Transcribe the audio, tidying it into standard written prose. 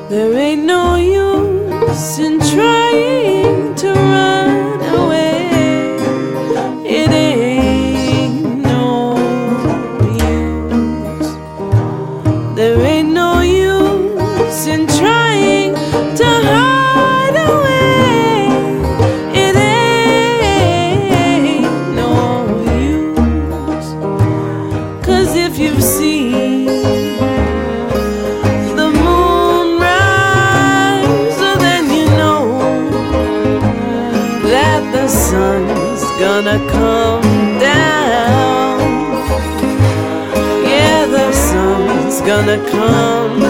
There ain't no use in trying to run away. It ain't no use. There ain't no use in trying to hide away. It ain't no use. 'Cause if you've seen the moon rise, then you know that the sun's gonna come down. Yeah, the sun's gonna come